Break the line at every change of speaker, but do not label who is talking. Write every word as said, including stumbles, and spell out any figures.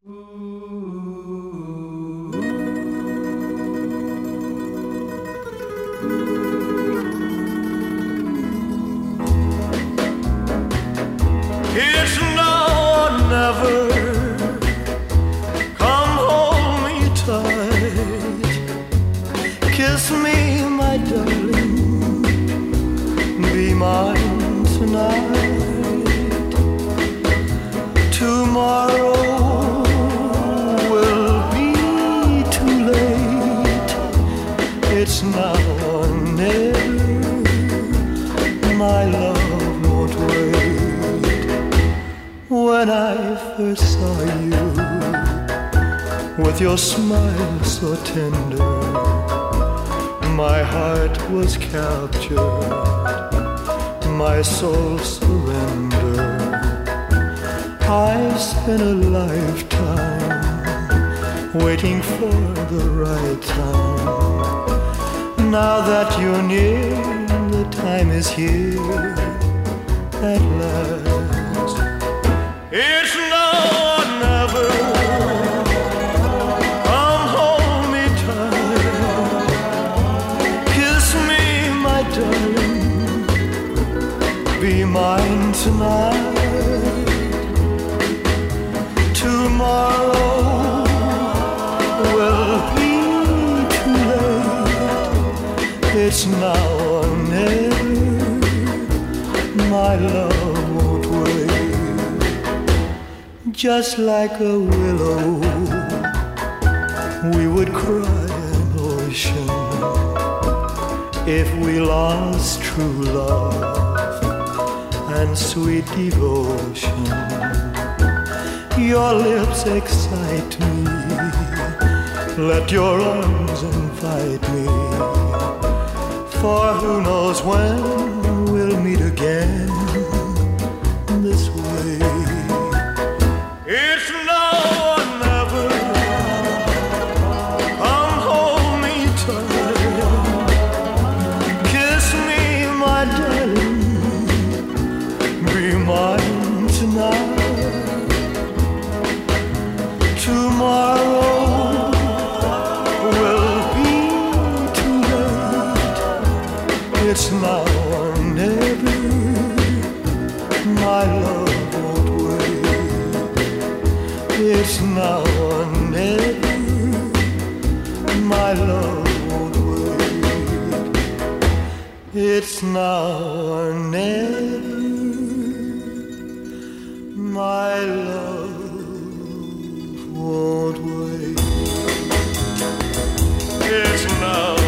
It's now or never. Come hold me tight. Kiss me, my darling. Be mine tonight. Tomorrow will be too late. It's now or never. My love won't wait. When I first saw you, with your smile so tender, my heart was captured, my soul surrendered. I've spent a lifetime waiting for the right time. Now that you're near, the time is here at last. It's now or never. Come hold me tight. Kiss me, my darling. Be mine tonight. Tomorrow will be too late. It's now or never. My love won't wait. Just like a willow, we would cry an ocean if we lost true love and sweet devotion. Your lips excite me. Let your arms invite me. For who knows when we'll meet again this way. It's now or never. Come hold me tight. Kiss me, my darling. Be mine tonight. Tomorrow will be too late. It's now or never. My love won't wait. It's now or never. My love won't wait. It's now or never. My love won't wait. It's now